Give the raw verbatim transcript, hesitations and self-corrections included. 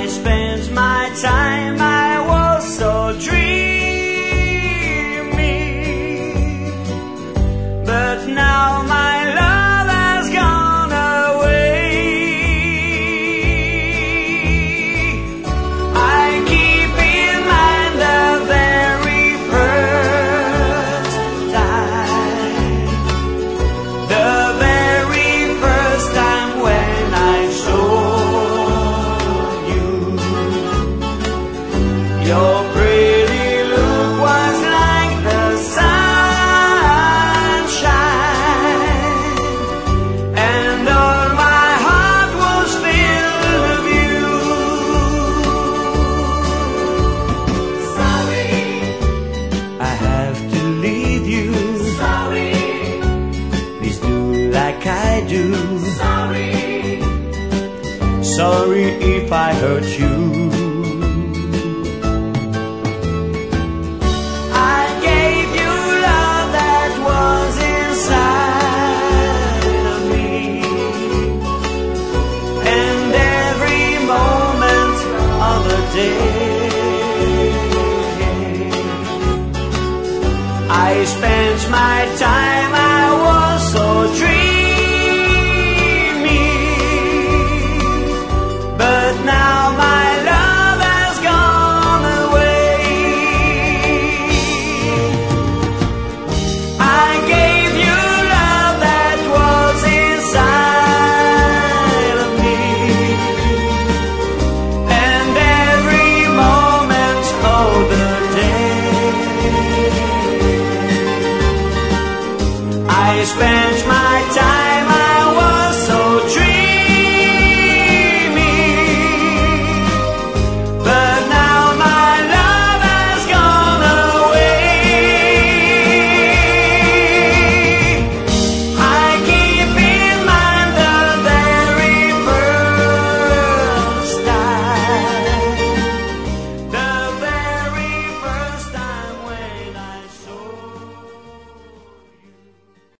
spent my time, I was so dreamy, but now my love has gone away. I keep in mind the very first time, the very first time when I saw your pretty look was like the sunshine, and all my heart was filled with you. Sorry, I have to leave you. Sorry, please do like I do. Sorry, sorry if I hurt you. I spent my time, I was so dreamy.